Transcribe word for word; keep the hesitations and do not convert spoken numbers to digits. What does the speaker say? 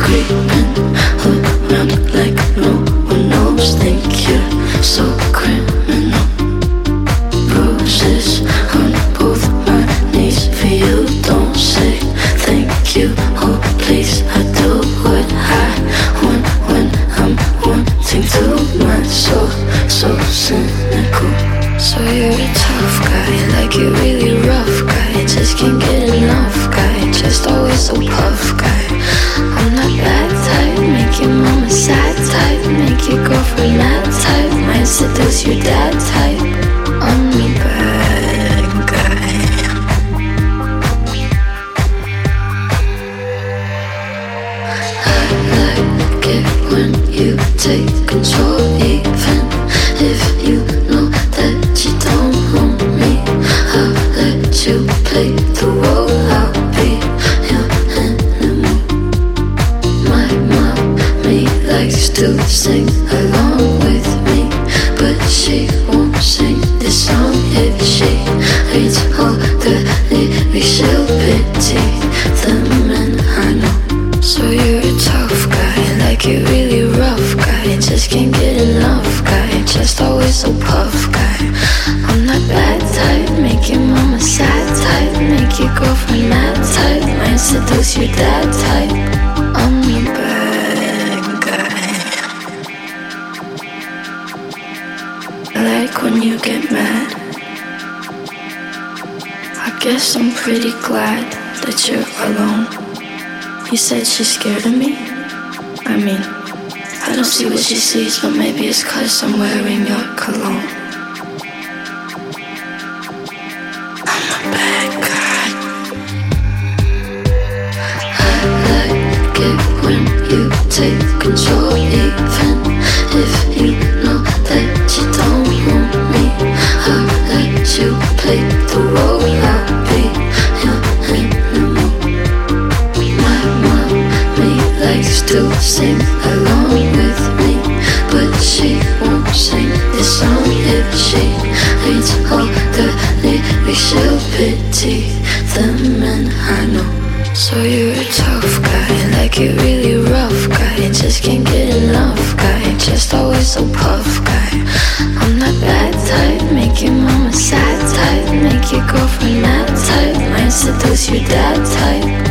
creeping around like no one knows. Think you're so criminal. Bruises on both my knees for you. Don't say thank you, oh please. I do what I want when I'm wanting to. My soul so cynical. So you're a tough guy, like you're really rough guy. Just can't get enough guy, just always so puff guy. I'm not that type, make your mama sad type, make your girlfriend mad type, might seduce your dad type. I'm the bad guy. I like it when you take control, even if you know that you don't want me. I'll let you play the role, I'll be your animal. My mommy likes to sing along with me, but she won't sing this song if she reads all the lyrics. She'll pity the men I know. So you're a tough guy, like you're really rough guy. Just can't get enough guy, just always so puff guy. I'm not bad type, make your mama sad type, make your girlfriend mad type, might seduce your dad type. I'm the bad guy. I like when you get mad. I guess I'm pretty glad that you're alone. You said she's scared of me? I mean, I don't see what she sees, but maybe it's cause I'm wearing your cologne. I'm a bad guy. I like it when you take control, even if you know that you don't want me. I'll let you play the role, I'll be your animal. My mommy likes to sing along with me, but she won't sing this song if she reads all the lyrics. She'll pity the men I know. So you're a tough guy, like you're really rough guy. Just can't get enough guy, just always so puff guy. I'm not bad type, make your mama sad type, make your girlfriend mad type, might seduce your dad type.